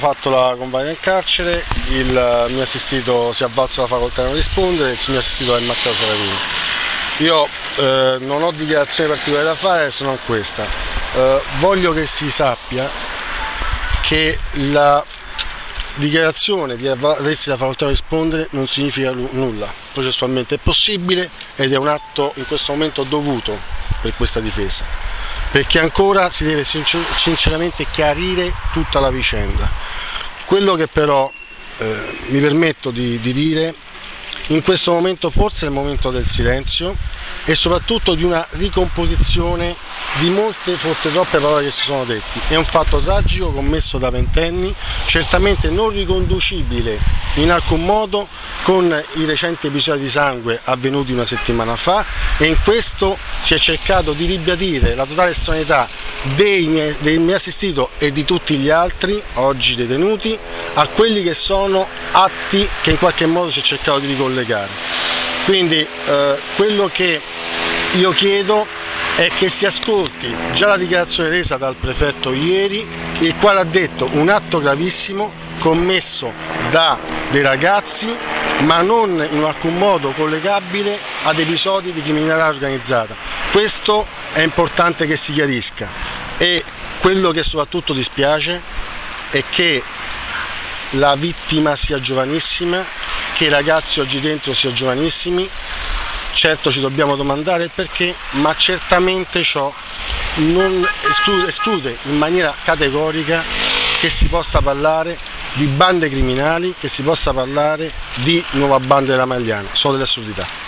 fatto la convalida in carcere, il mio assistito si è avvalso la facoltà di non rispondere, il mio assistito è Matteo Ceravini. Io non ho dichiarazioni particolari da fare se non questa. Voglio che si sappia che la dichiarazione di avvalersi la facoltà di rispondere non significa nulla. Processualmente è possibile ed è un atto in questo momento dovuto per questa difesa, perché ancora si deve sinceramente chiarire tutta la vicenda. Quello che però mi permetto di dire, in questo momento forse è il momento del silenzio e soprattutto di una ricomposizione di molte, forse troppe parole che si sono detti. È un fatto tragico commesso da ventenni, certamente non riconducibile in alcun modo con i recenti episodi di sangue avvenuti una settimana fa, e in questo si è cercato di ribadire la totale estraneità del mio assistito e di tutti gli altri oggi detenuti a quelli che sono atti che in qualche modo si è cercato di ricollegare. Quindi quello che io chiedo è che si ascolti già la dichiarazione resa dal prefetto ieri, il quale ha detto un atto gravissimo commesso da dei ragazzi, ma non in alcun modo collegabile ad episodi di criminalità organizzata. Questo è importante che si chiarisca, e quello che soprattutto dispiace è che la vittima sia giovanissima, che i ragazzi oggi dentro siano giovanissimi. Certo ci dobbiamo domandare il perché, ma certamente ciò non esclude in maniera categorica che si possa parlare di bande criminali, che si possa parlare di nuova banda della Magliana. Sono delle assurdità.